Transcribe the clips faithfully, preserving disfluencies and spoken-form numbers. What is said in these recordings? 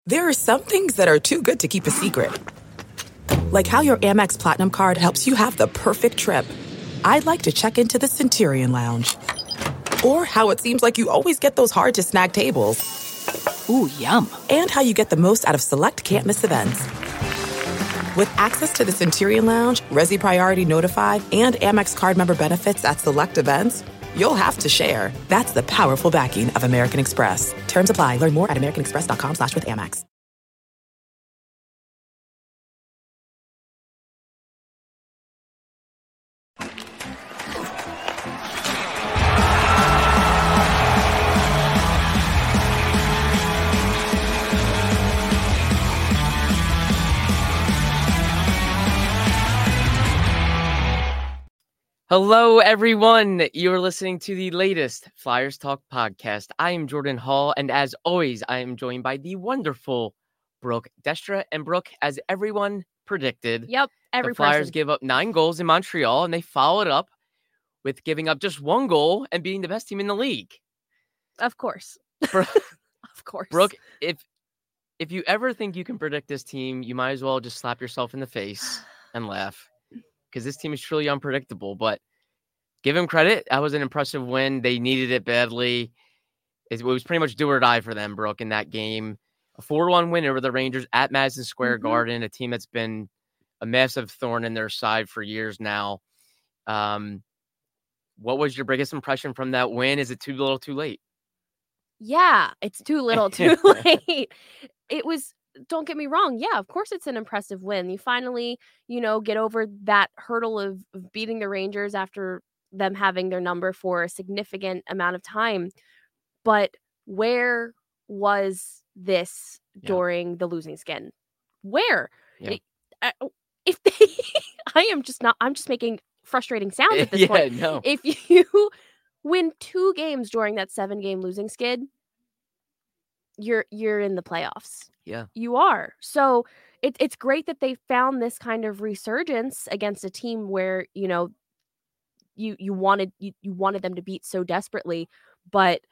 There are some things that are too good to keep a secret. Like how your Amex Platinum card helps you have the perfect trip. I'd like to check into the Centurion Lounge. Or how it seems like you always get those hard-to-snag tables. Ooh, yum. And how you get the most out of select can't-miss events. With access to the Centurion Lounge, Resi Priority Notified, and Amex card member benefits at select events, you'll have to share. That's the powerful backing of American Express. Terms apply. Learn more at americanexpress.com slash with Amex. Hello, everyone. You're listening to the latest Flyers Talk podcast. I am Jordan Hall, and as always, I am joined by the wonderful Brooke Destra. And Brooke, as everyone predicted, yep, every the Flyers person. gave up nine goals in Montreal, and they followed up with giving up just one goal and being the best team in the league. Of course. Bro- of course. Brooke, if if you ever think you can predict this team, you might as well just slap yourself in the face and laugh. Because this team is truly unpredictable, but give them credit. That was an impressive win. They needed it badly. It was pretty much do or die for them, Brooke, in that game. A four one win over the Rangers at Madison Square Mhm. Garden, a team that's been a massive thorn in their side for years now. Um, what was your biggest impression from that win? Is it too little, too late? Yeah, it's too little, too late. It was... Don't get me wrong. Yeah, of course it's an impressive win. You finally, you know, get over that hurdle of, of beating the Rangers after them having their number for a significant amount of time. But where was this Yeah. during the losing skin? Where? Yeah. It- I- if they, I am just not, I'm just making frustrating sounds at this yeah, point. no. If you win two games during that seven game losing skid, you're you're in the playoffs. Yeah. You are. So it, it's great that they found this kind of resurgence against a team where, you know, you you wanted you, you wanted them to beat so desperately. But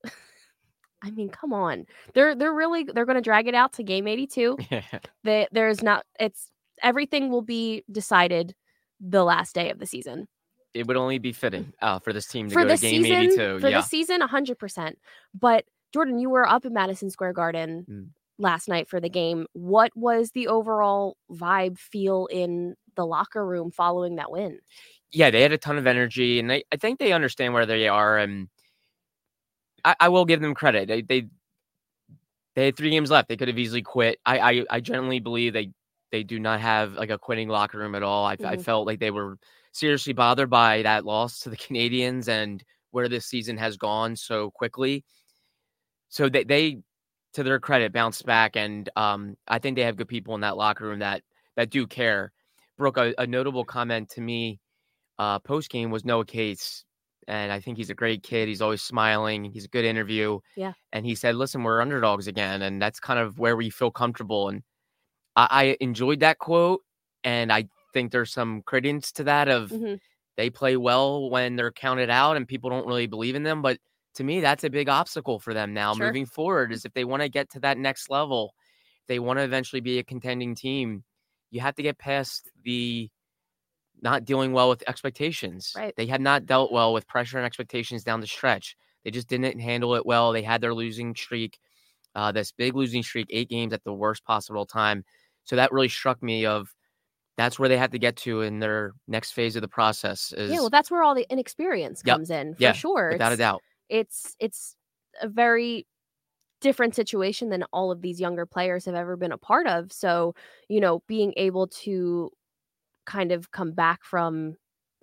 I mean, come on. They're they're really they're gonna drag it out to game eighty-two. They, there's not it's everything will be decided the last day of the season. It would only be fitting uh, for this team to For go the to game season, eighty-two. for yeah. the season, one hundred percent. But Jordan, you were up at Madison Square Garden Mm. last night for the game. What was the overall vibe, feel in the locker room following that win? Yeah, they had a ton of energy, and they, I think they understand where they are, and I, I will give them credit. They, they they had three games left. They could have easily quit. I I, I generally believe they they do not have like a quitting locker room at all. I, Mhm. I felt like they were seriously bothered by that loss to the Canadians and where this season has gone so quickly. So they, they to their credit, bounced back, and um, I think they have good people in that locker room that that do care. Brooke, a, a notable comment to me uh, post game was Noah Cates, and I think he's a great kid. He's always smiling. He's a good interview. Yeah. And he said, "Listen, we're underdogs again, and that's kind of where we feel comfortable." And I, I enjoyed that quote, and I think there's some credence to that. Of Mhm. they play well when they're counted out, and people don't really believe in them, but to me, that's a big obstacle for them now Sure. moving forward. Is if they want to get to that next level, if they want to eventually be a contending team, you have to get past the not dealing well with expectations. Right. They have not dealt well with pressure and expectations down the stretch. They just didn't handle it well. They had their losing streak, uh, this big losing streak, eight games at the worst possible time. So that really struck me of that's where they have to get to in their next phase of the process. Is, Yeah, well, that's where all the inexperience Yep. comes in, for Yeah, sure. without a It's, doubt. it's it's a very different situation than all of these younger players have ever been a part of. So, you know, being able to kind of come back from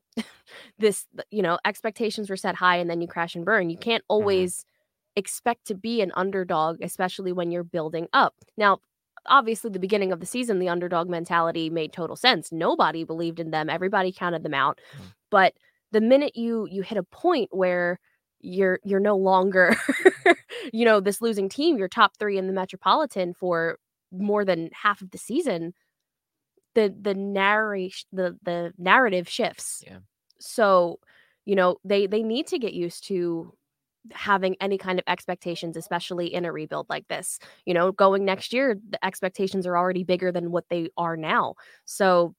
this, you know, expectations were set high and then you crash and burn. You can't always expect to be an underdog, especially when you're building up. Now, obviously, the beginning of the season, the underdog mentality made total sense. Nobody believed in them. Everybody counted them out. Mhm. But the minute you you hit a point where you're you're no longer, you know, this losing team, you're top three in the Metropolitan for more than half of the season, the the narration the the narrative shifts. Yeah. So, you know, they they need to get used to having any kind of expectations, especially in a rebuild like this. You know, going next year, the expectations are already bigger than what they are now. So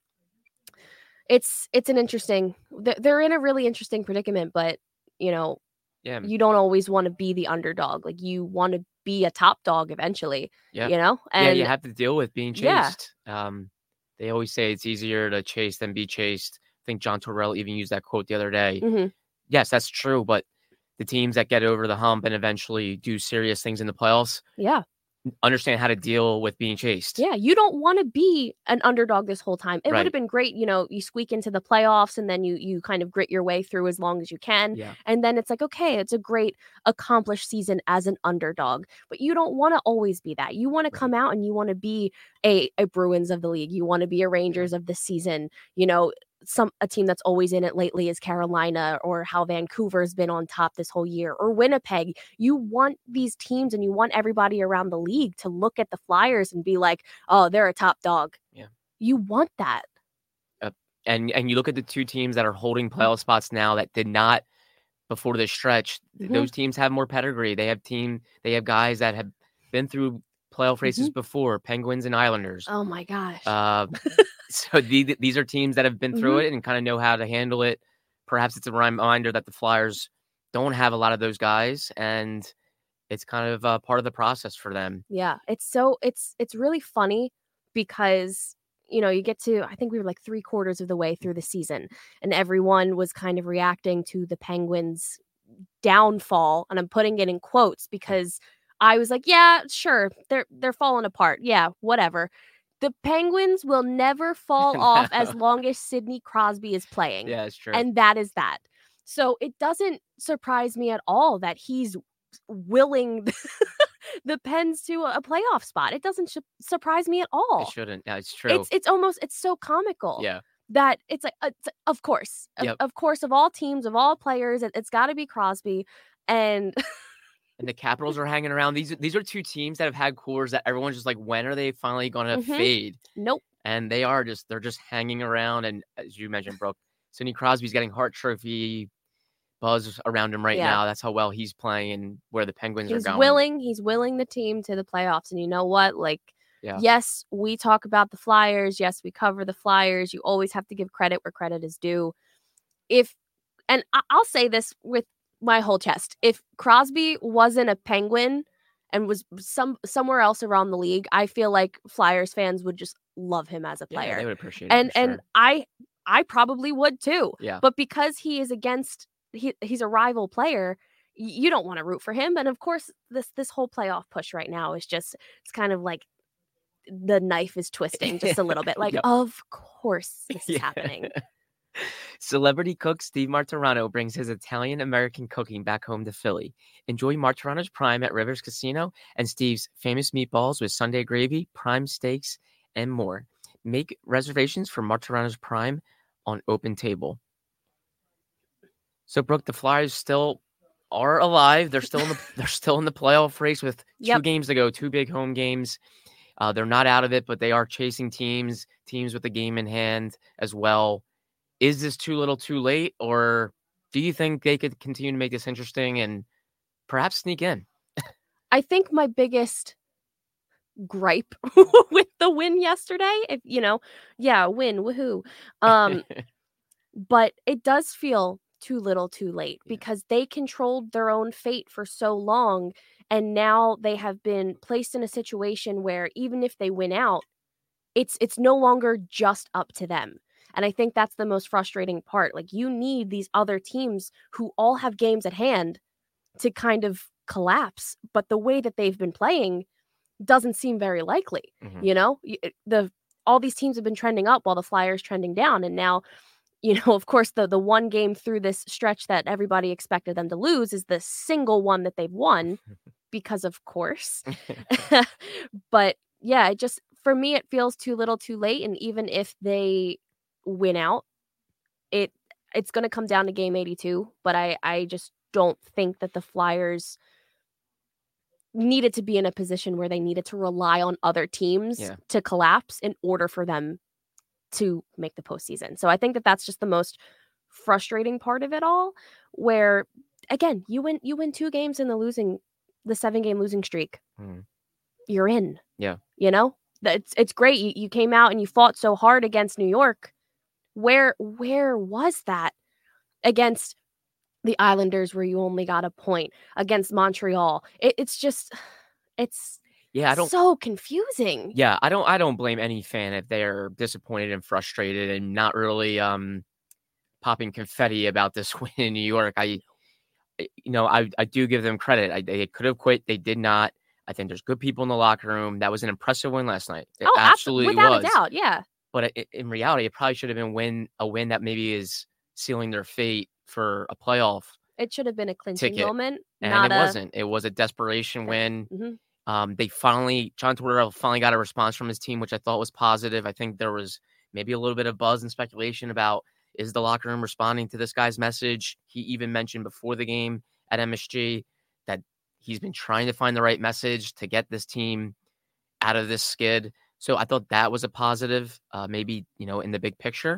it's it's an interesting, they're in a really interesting predicament, but you know, Yeah. you don't always want to be the underdog. Like you want to be a top dog eventually, Yeah. you know? Yeah, And you have to deal with being Yeah. chased. Um, they always say it's easier to chase than be chased. I think John Torrell even used that quote the other day. mhm. Yes, that's true, but the teams that get over the hump and eventually do serious things in the playoffs Yeah. understand how to deal with being chased. Yeah, you don't want to be an underdog this whole time. It would Right. have been great, you know, you squeak into the playoffs and then you you kind of grit your way through as long as you can. Yeah. And then it's like, okay, it's a great accomplished season as an underdog. But you don't want to always be that. You want to Right. come out and you want to be a, a Bruins of the league. You want to be a Rangers of the season. You know, some a team that's always in it lately is Carolina, or how Vancouver's been on top this whole year, or Winnipeg. You want these teams and you want everybody around the league to look at the Flyers and be like, oh, they're a top dog. Yeah. You want that. Uh, and and you look at the two teams that are holding playoff spots now that did not before this stretch. Mhm. Those teams have more pedigree. They have team. They have guys that have been through playoff races before. Penguins and Islanders. Oh my gosh. Uh, so the, these are teams that have been through Mhm. it and kind of know how to handle it. Perhaps it's a reminder that the Flyers don't have a lot of those guys, and it's kind of uh, part of the process for them. Yeah, it's so it's it's really funny because you know you get to, I think we were like three quarters of the way through the season, and everyone was kind of reacting to the Penguins' downfall, and I'm putting it in quotes because I was like, yeah, sure, they're they're falling apart. Yeah, whatever. The Penguins will never fall off as No. long as Sidney Crosby is playing. Yeah, it's true. And that is that. So it doesn't surprise me at all that he's willing the Pens to a playoff spot. It doesn't sh- surprise me at all. It shouldn't. Yeah, it's true. It's it's almost it's so comical. Yeah. That it's like, uh, it's, of course, of, Yep. of course, of all teams, of all players, it, it's got to be Crosby. And And the Capitals are hanging around. These these are two teams that have had cores that everyone's just like, when are they finally going to Mhm. fade? nope. And they are just they're just hanging around. And as you mentioned, Brooke, Sidney Crosby's getting Hart Trophy buzz around him right Yeah. now. That's how well he's playing and where the Penguins He's are going. willing. He's willing the team to the playoffs. And you know what? Like, Yeah. yes, we talk about the Flyers. Yes, we cover the Flyers. You always have to give credit where credit is due. If, and I- I'll say this with my whole chest, if Crosby wasn't a Penguin and was some somewhere else around the league, I feel like Flyers fans would just love him as a Yeah, player. they would appreciate it. and for and sure. I I probably would too. Yeah. But because he is against, he, he's a rival player, y- you don't want to root for him. And of course, this this whole playoff push right now is just, it's kind of like the knife is twisting just a little bit. Like, Yep. of course this is Yeah. happening. Celebrity cook Steve Martirano brings his Italian-American cooking back home to Philly. Enjoy Martirano's Prime at Rivers Casino and Steve's famous meatballs with Sunday gravy, prime steaks, and more. Make reservations for Martirano's Prime on Open Table. So, Brooke, the Flyers still are alive. They're still in the they're still in the playoff race with two Yep. games to go, two big home games. Uh, they're not out of it, but they are chasing teams, teams with a game in hand as well. Is this too little, too late, or do you think they could continue to make this interesting and perhaps sneak in? I think my biggest gripe with the win yesterday, if you know, yeah, win, woohoo. Um, but it does feel too little, too late Yeah. because they controlled their own fate for so long, and now they have been placed in a situation where even if they win out, it's it's no longer just up to them. And I think that's the most frustrating part. Like, you need these other teams who all have games at hand to kind of collapse, but the way that they've been playing doesn't seem very likely. Mhm. You know, Y- it- the all these teams have been trending up while the Flyers trending down, and now, you know, of course, the the one game through this stretch that everybody expected them to lose is the single one that they've won, because of course. But yeah, it just, for me, it feels too little, too late. And even if they win out, it it's going to come down to game eighty-two. But I I just don't think that the Flyers needed to be in a position where they needed to rely on other teams Yeah. to collapse in order for them to make the postseason. So I think that that's just the most frustrating part of it all, where again, you win you win two games in the losing the seven game losing streak. Mm. You're in. Yeah. You know? It's it's great. You, you came out and you fought so hard against New York. Where where was that against the Islanders where you only got a point, against Montreal? It, it's just it's Yeah, I don't so confusing. Yeah, I don't I don't blame any fan if they're disappointed and frustrated and not really um popping confetti about this win in New York. I you know, I I do give them credit. I, they could have quit. They did not. I think there's good people in the locker room. That was an impressive win last night. It oh, absolutely without was. a doubt, yeah. But it, in reality, it probably should have been win a win that maybe is sealing their fate for a playoff. It should have been a clinching ticket, moment, and not it a... wasn't. It was a desperation win. Mm-hmm. Um, they finally, John Tortorella finally got a response from his team, which I thought was positive. I think there was maybe a little bit of buzz and speculation about, is the locker room responding to this guy's message? He even mentioned before the game at M S G that he's been trying to find the right message to get this team out of this skid. So I thought that was a positive, uh, maybe, you know, in the big picture.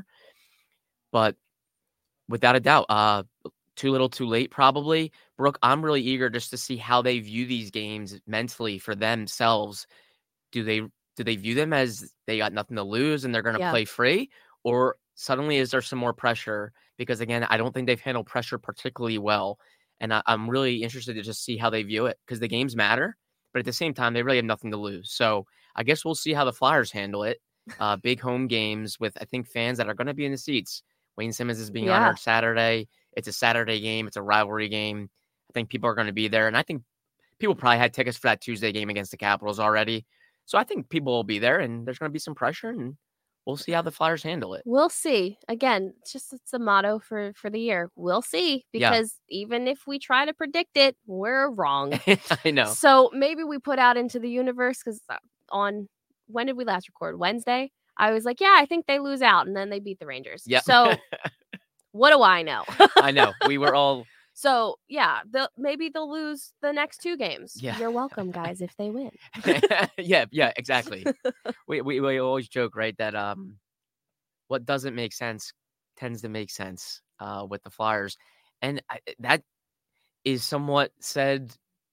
But without a doubt, uh, too little, too late, probably. Brooke, I'm really eager just to see how they view these games mentally for themselves. Do they do they view them as they got nothing to lose and they're going to Yeah. play free? Or suddenly is there some more pressure? Because, again, I don't think they've handled pressure particularly well. And I, I'm really interested to just see how they view it, because the games matter. But at the same time, they really have nothing to lose. So I guess we'll see how the Flyers handle it. Uh, big home games with, I think, fans that are going to be in the seats. Wayne Simmons is being Yeah. honored Saturday. It's a Saturday game. It's a rivalry game. I think people are going to be there. And I think people probably had tickets for that Tuesday game against the Capitals already. So I think people will be there, and there's going to be some pressure, and we'll see how the Flyers handle it. We'll see. Again, it's just it's a motto for, for the year. We'll see. Yeah. Because even if we try to predict it, we're wrong. I know. So maybe we put out into the universe, because on, when did we last record? Wednesday? I was like, yeah, I think they lose out, and then they beat the Rangers. Yeah. So what do I know? I know. We were all. So yeah, they'll, maybe they'll lose the next two games. Yeah. You're welcome, guys, if they win. yeah, yeah, exactly. we, we we always joke, right, that um, what doesn't make sense tends to make sense uh, with the Flyers, and I, that is somewhat said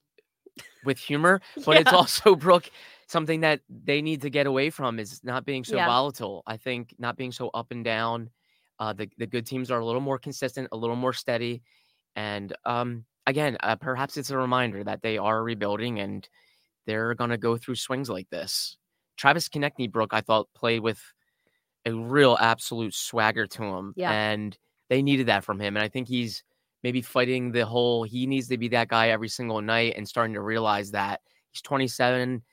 with humor, but Yeah. it's also, Brooke, something that they need to get away from, is not being so Yeah. volatile. I think not being so up and down. Uh, the the good teams are a little more consistent, a little more steady. And um, again, uh, perhaps it's a reminder that they are rebuilding and they're going to go through swings like this. Travis Konechny, Brooke, I thought played with a real absolute swagger to him. Yeah. And they needed that from him. And I think he's maybe fighting the whole, he needs to be that guy every single night, and starting to realize that he's twenty-seven.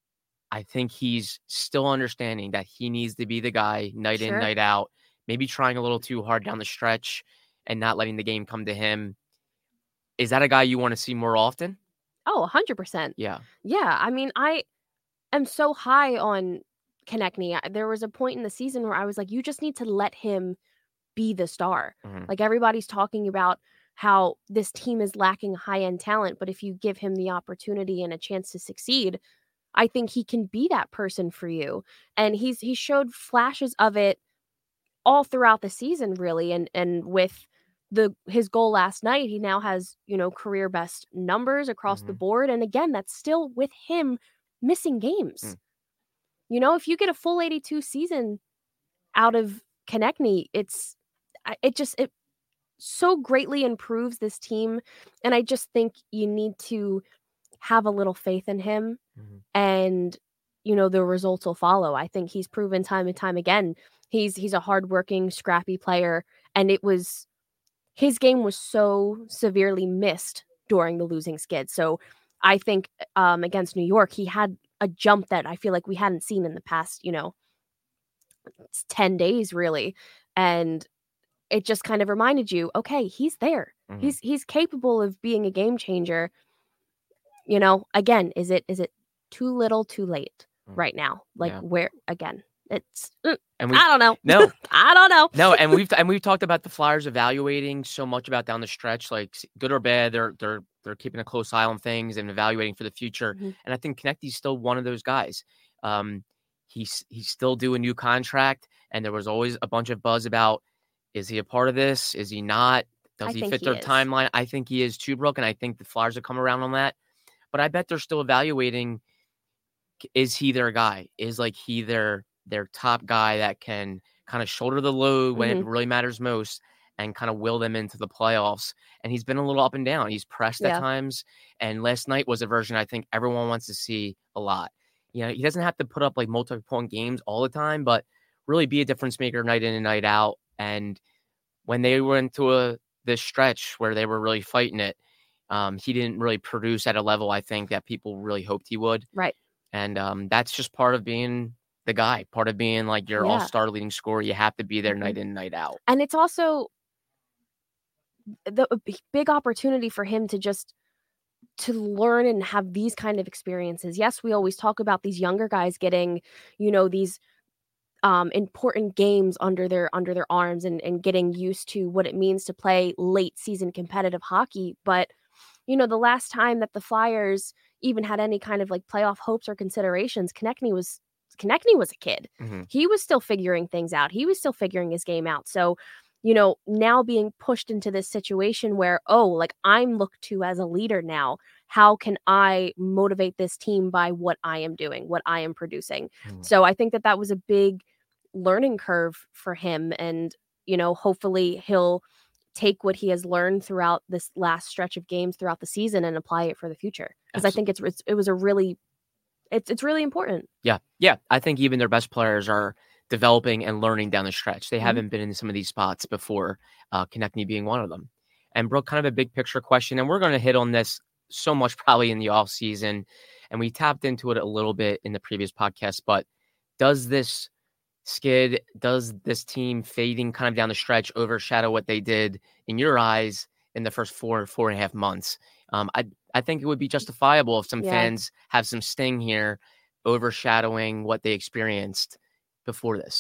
I think he's still understanding that he needs to be the guy night Sure. in, night out, maybe trying a little too hard down the stretch and not letting the game come to him. Is that a guy you want to see more often? Oh, one hundred percent. Yeah. Yeah. I mean, I am so high on Konechny. I- There was a point in the season where I was like, you just need to let him be the star. Mhm. Like, everybody's talking about how this team is lacking high-end talent, but if you give him the opportunity and a chance to succeed, I think he can be that person for you. And he's he showed flashes of it all throughout the season, really. And and with the his goal last night, he now has, you know, career best numbers across the Mhm. board. And again, that's still with him missing games. Mm. You know, if you get a full eighty-two season out of Konechny, it's I- it just it so greatly improves this team. And I just think you need to have a little faith in him, Mhm. and you know, the results will follow. I think he's proven time and time again he's he's a hardworking, scrappy player, and it was his game was so severely missed during the losing skid. So I think um, against New York, he had a jump that I feel like we hadn't seen in the past, you know, ten days really, and it just kind of reminded you, okay, he's there. Mhm. He's he's capable of being a game changer. You know, again, is it is it too little, too late Mm. right now? Like, Yeah. where again? It's mm, And we I don't know. no, I don't know. no, and we've and we've talked about the Flyers evaluating so much about down the stretch, like s- good or bad. They're they're they're keeping a close eye on things and evaluating for the future. Mhm. And I think Konechny's still one of those guys. Um, he's he's still due a new contract, and there was always a bunch of buzz about, is he a part of this? Is he not? Does I he think fit he their is. timeline? I think he is too, Brooke, and I think the Flyers have come around on that. But I bet they're still evaluating, is he their guy? Is like he their their top guy that can kind of shoulder the load when Mhm. it really matters most and kind of will them into the playoffs? And he's been a little up and down. He's pressed at Yeah. times. And last night was a version I think everyone wants to see a lot. You know, he doesn't have to put up like multi-point games all the time, but really be a difference maker night in and night out. And when they went to a this stretch where they were really fighting it, um, he didn't really produce at a level I think that people really hoped he would. Right. And um, that's just part of being the guy, part of being like your Yeah. all-star leading scorer. You have to be there Mhm. night in, night out. And it's also the a b- big opportunity for him to just to learn and have these kind of experiences. Yes, we always talk about these younger guys getting, you know, these um, important games under their under their arms and, and getting used to what it means to play late season competitive hockey. But, you know, the last time that the Flyers even had any kind of like playoff hopes or considerations, Konechny was Konechny was a kid. Mm-hmm. He was still figuring things out. He was still figuring his game out. So, you know, now being pushed into this situation where, oh, like I'm looked to as a leader now. How can I motivate this team by what I am doing, what I am producing? Mm-hmm. So I think that that was a big learning curve for him. And, you know, hopefully he'll take what he has learned throughout this last stretch of games throughout the season and apply it for the future. Because I think it's, it's it was a really it's it's really important. Yeah. Yeah. I think even their best players are developing and learning down the stretch. They Mhm. haven't been in some of these spots before, uh, Konechny being one of them. And Brooke, kind of a big picture question, and we're going to hit on this so much probably in the off season, and we tapped into it a little bit in the previous podcast, but does this skid, does this team fading kind of down the stretch overshadow what they did in your eyes in the first four, four and a half months? Um, I I think it would be justifiable if some Yeah. fans have some sting here overshadowing what they experienced before this.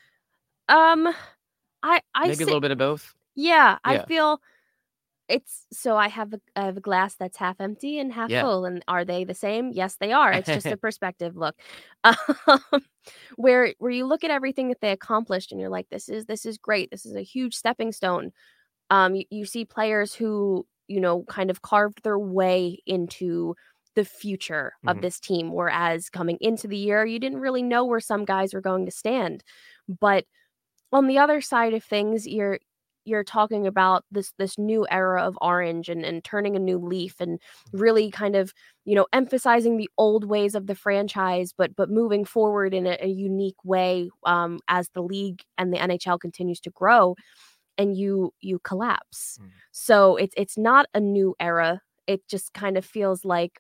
Um, I I Maybe sit, a little bit of both. yeah, I Yeah. feel it's so I have a, I have a glass that's half empty and half Yeah. full, and are they the same? Yes, they are. It's just a perspective look. Um, where where you look at everything that they accomplished, and you're like, this is this is great. This is a huge stepping stone. Um, you, you see players who, you know, kind of carved their way into the future of Mhm. this team, whereas coming into the year, you didn't really know where some guys were going to stand. But on the other side of things, you're you're talking about this this new era of Orange and, and turning a new leaf and really kind of, you know, emphasizing the old ways of the franchise, but but moving forward in a, a unique way um, as the league and the N H L continues to grow, and you you collapse. Mm. So it's it's not a new era. It just kind of feels like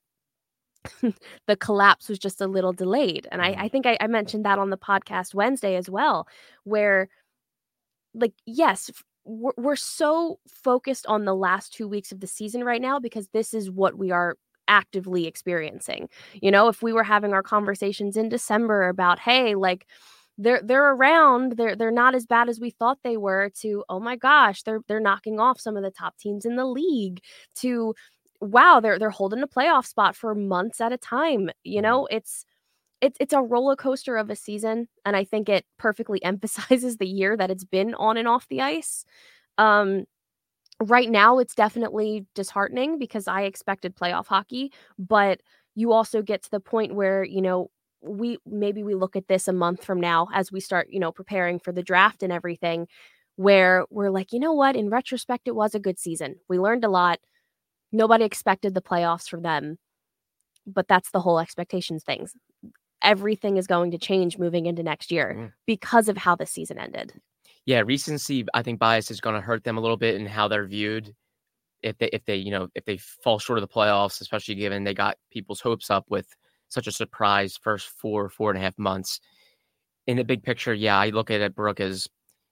the collapse was just a little delayed. And Mhm. I, I think I, I mentioned that on the podcast Wednesday as well, where like, yes, f- we're, we're so focused on the last two weeks of the season right now because this is what we are actively experiencing. You know, if we were having our conversations in December about, hey, like they're they're around, they're they're not as bad as we thought they were, to oh my gosh, they're they're knocking off some of the top teams in the league, to wow, they're they're holding a playoff spot for months at a time. You know, it's it's it's a roller coaster of a season, and I think it perfectly emphasizes the year that it's been on and off the ice. Um, right now, it's definitely disheartening because I expected playoff hockey, but you also get to the point where, you know, we maybe we look at this a month from now as we start, you know, preparing for the draft and everything, where we're like, you know what, in retrospect, it was a good season. We learned a lot. Nobody expected the playoffs from them, but that's the whole expectations things. Everything is going to change moving into next year Mm. because of how the season ended. Yeah, recency, I think bias is going to hurt them a little bit in how they're viewed. If they, if they, you know, if they fall short of the playoffs, especially given they got people's hopes up with such a surprise first four, four and a half months. In the big picture, yeah, I look at it, Brooke, as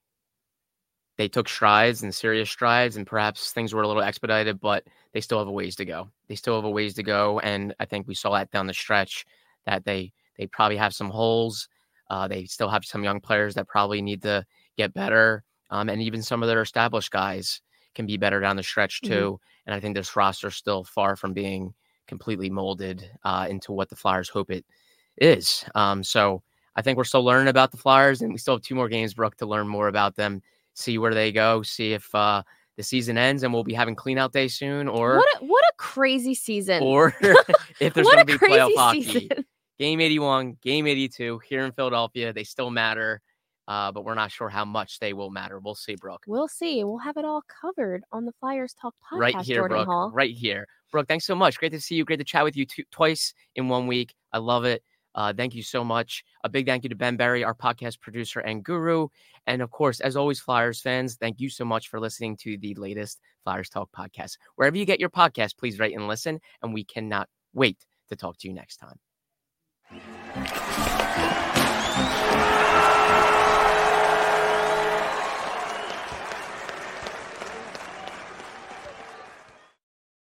they took strides and serious strides, and perhaps things were a little expedited, but they still have a ways to go. They still have a ways to go, and I think we saw that down the stretch that they they probably have some holes. Uh, they still have some young players that probably need to get better, um, and even some of their established guys can be better down the stretch too. Mm-hmm. And I think this roster is still far from being completely molded uh, into what the Flyers hope it is. Um, so I think we're still learning about the Flyers, and we still have two more games, Brooke, to learn more about them. See where they go, see if uh, the season ends and we'll be having clean out day soon, or what a, what a crazy season. Or if there's What going to a be playoff crazy hockey. season. Game eighty-one, game eighty-two here in Philadelphia. They still matter, uh, but we're not sure how much they will matter. We'll see, Brooke. We'll see. We'll have it all covered on the Flyers Talk podcast, Right here, Jordan Brooke. Hall. Right here. Brooke, thanks so much. Great to see you. Great to chat with you two, twice in one week. I love it. Uh, thank you so much. A big thank you to Ben Berry, our podcast producer and guru. And of course, as always, Flyers fans, thank you so much for listening to the latest Flyers Talk podcast. Wherever you get your podcast, please rate and listen. And we cannot wait to talk to you next time.